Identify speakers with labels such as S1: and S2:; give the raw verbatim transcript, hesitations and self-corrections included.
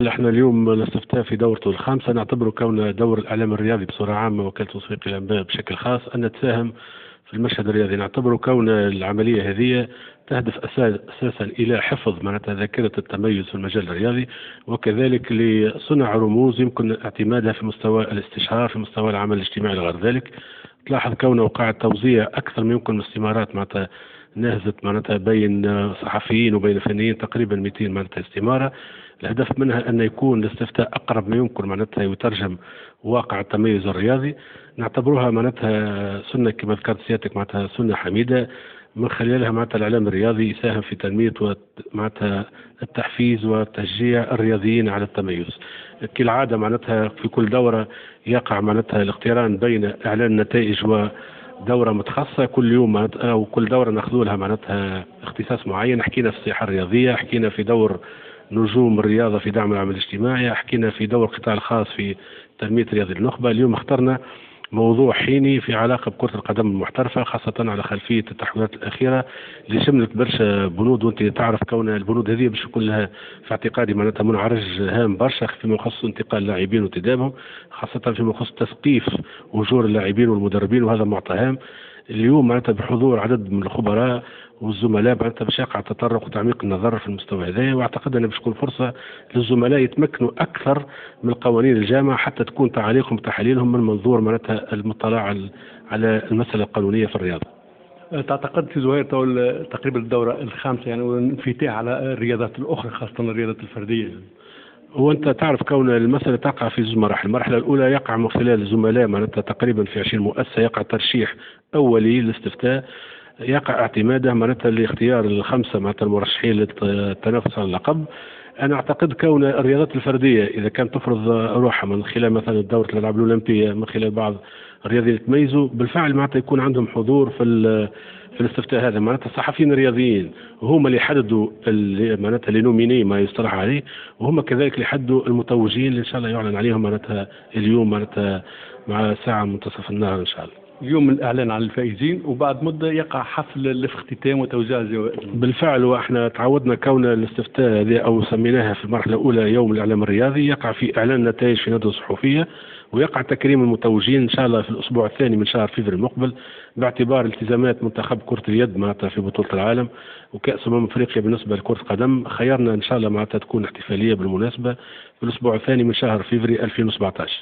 S1: احنا اليوم الاستفتاء في دورته الخامسة نعتبره كون دور الإعلام الرياضي بصورة عامة وكالة تسويق الأنباء بشكل خاص أن تساهم في المشهد الرياضي. نعتبره كون العملية هذه تهدف أساس أساسا إلى حفظ معناتها ذاكرة التميز في المجال الرياضي، وكذلك لصنع رموز يمكن اعتمادها في مستوى الاستشهار في مستوى العمل الاجتماعي لغير ذلك. تلاحظ كون وقع توزيع أكثر من يمكن من استمارات معناتها نهزت معناتها بين صحفيين وبين فنيين تقريبا مئتين معناتها استمارة. الهدف منها أن يكون الاستفتاء أقرب ما يمكن معناتها يترجم واقع التميز الرياضي. نعتبروها معناتها سنة كما ذكرت سيادتك معناتها سنة حميدة من خلالها معناتها الإعلام الرياضي يساهم في تنمية معناتها التحفيز وتشجيع الرياضيين على التميز. كالعادة معناتها في كل دورة يقع معناتها الاقتران بين إعلان النتائج و دورة متخصصة كل يوم أو كل دورة ناخذوا لها معناتها اختصاص معين. حكينا في الصحة الرياضية، حكينا في دور نجوم الرياضة في دعم العمل الاجتماعي، حكينا في دور القطاع الخاص في تنمية رياضة النخبة. اليوم اخترنا موضوع حيني في علاقة بكرة القدم المحترفة، خاصة على خلفية التحولات الأخيرة اللي شملت برشا بنود، وأنت تعرف كون البنود هذه باش يكون لها في اعتقادي معناتها منعرج هام برشا فيما يخص انتقال اللاعبين وانتدابهم، خاصة فيما يخص تثقيف أجور اللاعبين والمدربين، وهذا معطى هام. اليوم معناتها بحضور عدد من الخبراء والزملاء معناتها باش يقع تطرق وتعميق النظر في المستوى هذايا، واعتقد انه باش تكون فرصه للزملاء يتمكنوا اكثر من القوانين الجامعه حتى تكون تعليقهم وتحاليلهم من منظور معناتها المطلع على المساله القانونيه في الرياضه.
S2: تعتقد في زهير طول تقريبا الدوره الخامسه يعني وانفتاح على الرياضات الاخرى خاصه الرياضات الفرديه؟
S1: هو أنت تعرف كون المسألة تقع في زوج مراحل. المرحلة الأولى يقع من خلال الزملاء معناتها تقريبا في عشرين مؤسسة، يقع ترشيح أولي للاستفتاء، يقع اعتماده معناتها لاختيار الخمسة معناتها المرشحين للتنافس على اللقب. أنا أعتقد كون الرياضات الفردية إذا كانت تفرض روحها من خلال مثلا دورة الألعاب الأولمبية، من خلال بعض الرياضيين يتميزوا بالفعل معناتها يكون عندهم حضور في في الاستفتاء هذا. معناتها الصحفيين الرياضيين وهم اللي يحددوا معناتها اللي نوميني ما يصطلح عليه، وهم كذلك اللي يحددوا المتوجين اللي ان شاء الله يعلن عليهم معناتها اليوم معناتها مع ساعه منتصف النهار ان شاء الله.
S2: اليوم الاعلان عن الفائزين وبعد مده يقع حفل الاختتام وتوزيع الجوائز.
S1: بالفعل، واحنا تعودنا كون الاستفتاء هذه او سميناها في المرحله الاولى يوم الاعلام الرياضي، يقع في اعلان النتائج في ندوه صحفيه، ويقع تكريم المتوجين ان شاء الله في الاسبوع الثاني من شهر فبراير المقبل، باعتبار التزامات منتخب كره اليد معناتها في بطوله العالم وكاس امم افريقيا بالنسبه لكره القدم. خيرنا ان شاء الله معناتها تكون احتفاليه بالمناسبه في الاسبوع الثاني من شهر فبراير ألفين وسبعة عشر.